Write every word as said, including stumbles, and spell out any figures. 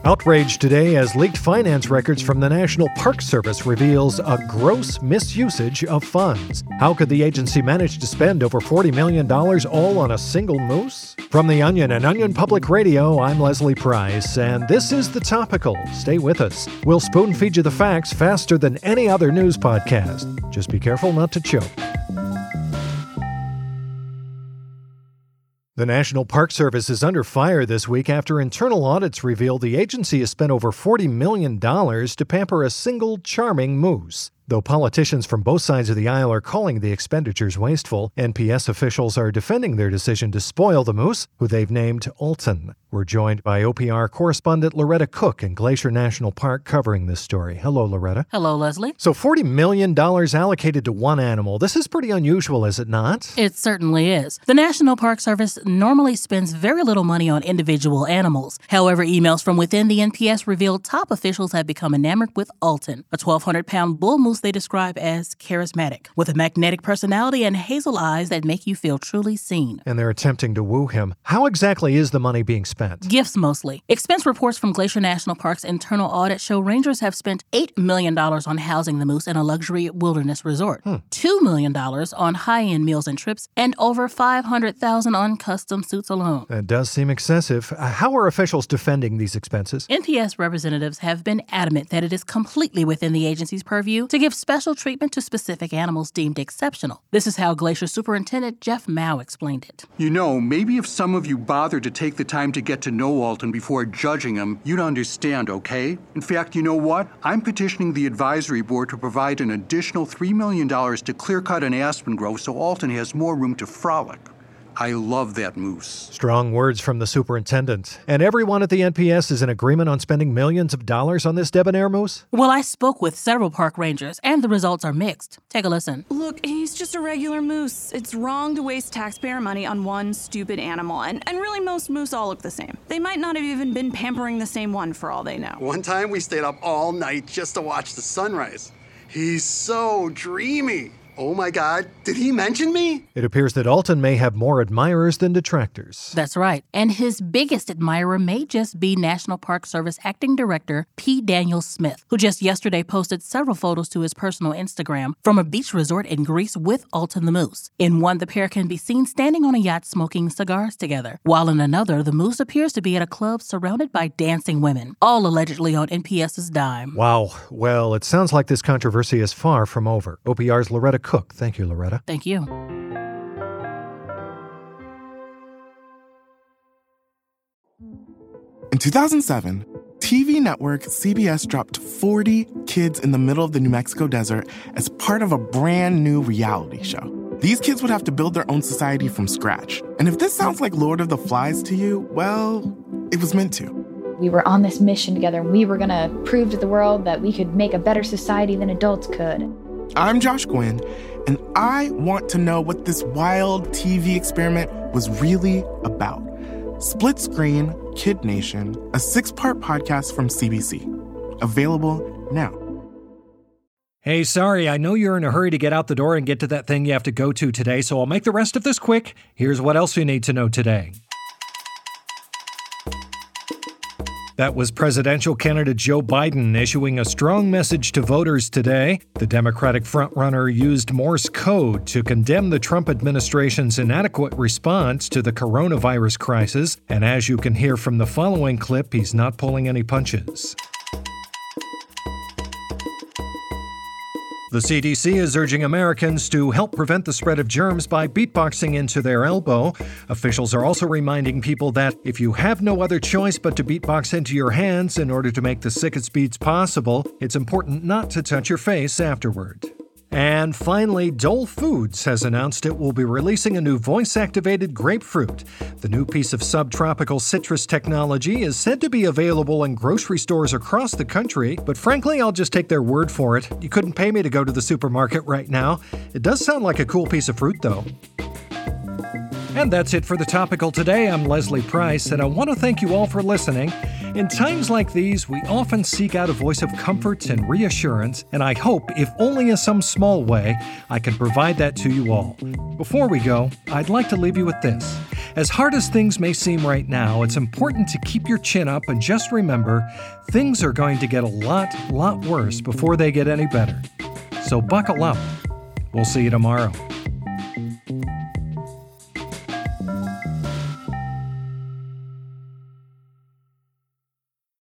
Outrage today as leaked finance records from the National Park Service reveals a gross misusage of funds. How could the agency manage to spend over forty million dollars all on a single moose? From The Onion and Onion Public Radio, I'm Leslie Price, and this is The Topical. Stay with us. We'll spoon feed you the facts faster than any other news podcast. Just be careful not to choke. The National Park Service is under fire this week after internal audits reveal the agency has spent over forty million dollars to pamper a single charming moose. Though politicians from both sides of the aisle are calling the expenditures wasteful, N P S officials are defending their decision to spoil the moose, who they've named Alton. We're joined by O P R correspondent Loretta Cook in Glacier National Park covering this story. Hello, Loretta. Hello, Leslie. So forty million dollars allocated to one animal. This is pretty unusual, is it not? It certainly is. The National Park Service normally spends very little money on individual animals. However, emails from within the N P S revealed top officials have become enamored with Alton, a twelve hundred pound bull moose they describe as charismatic, with a magnetic personality and hazel eyes that make you feel truly seen. And they're attempting to woo him. How exactly is the money being spent? Gifts mostly. Expense reports from Glacier National Park's internal audit show rangers have spent eight million dollars on housing the moose in a luxury wilderness resort, hmm. two million dollars on high-end meals and trips, and over five hundred thousand dollars on custom suits alone. That does seem excessive. Uh, how are officials defending these expenses? N P S representatives have been adamant that it is completely within the agency's purview to give special treatment to specific animals deemed exceptional. This is how Glacier Superintendent Jeff Mao explained it. You know, maybe if some of you bothered to take the time to get to know Alton before judging him, you'd understand, okay? In fact, you know what? I'm petitioning the advisory board to provide an additional three million dollars to clear cut an aspen grove so Alton has more room to frolic. I love that moose. Strong words from the superintendent. And everyone at the N P S is in agreement on spending millions of dollars on this debonair moose? Well, I spoke with several park rangers, and the results are mixed. Take a listen. Look, he's just a regular moose. It's wrong to waste taxpayer money on one stupid animal. And, and really, most moose all look the same. They might not have even been pampering the same one for all they know. One time we stayed up all night just to watch the sunrise. He's so dreamy. Oh my God, did he mention me? It appears that Alton may have more admirers than detractors. That's right. And his biggest admirer may just be National Park Service Acting Director P. Daniel Smith, who just yesterday posted several photos to his personal Instagram from a beach resort in Greece with Alton the moose. In one, the pair can be seen standing on a yacht smoking cigars together, while in another, the moose appears to be at a club surrounded by dancing women, all allegedly on NPS's dime. Wow. Well, it sounds like this controversy is far from over. O P R's Loretta Cook. Thank you, Loretta. Thank you. In two thousand seven, T V network C B S dropped forty kids in the middle of the New Mexico desert as part of a brand new reality show. These kids would have to build their own society from scratch. And if this sounds like Lord of the Flies to you, well, it was meant to. We were on this mission together, and we were going to prove to the world that we could make a better society than adults could. I'm Josh Gwynn, and I want to know what this wild T V experiment was really about. Split Screen, Kid Nation, a six-part podcast from C B C. Available now. Hey, sorry, I know you're in a hurry to get out the door and get to that thing you have to go to today, so I'll make the rest of this quick. Here's what else you need to know today. That was presidential candidate Joe Biden issuing a strong message to voters today. The Democratic frontrunner used Morse code to condemn the Trump administration's inadequate response to the coronavirus crisis. And as you can hear from the following clip, he's not pulling any punches. The C D C is urging Americans to help prevent the spread of germs by beatboxing into their elbow. Officials are also reminding people that if you have no other choice but to beatbox into your hands in order to make the sickest beats possible, it's important not to touch your face afterward. And finally, Dole Foods has announced it will be releasing a new voice-activated grapefruit. The new piece of subtropical citrus technology is said to be available in grocery stores across the country, but frankly, I'll just take their word for it. You couldn't pay me to go to the supermarket right now. It does sound like a cool piece of fruit, though. And that's it for The Topical today. I'm Leslie Price, and I want to thank you all for listening. In times like these, we often seek out a voice of comfort and reassurance, and I hope, if only in some small way, I can provide that to you all. Before we go, I'd like to leave you with this. As hard as things may seem right now, it's important to keep your chin up and just remember, things are going to get a lot, lot worse before they get any better. So buckle up. We'll see you tomorrow.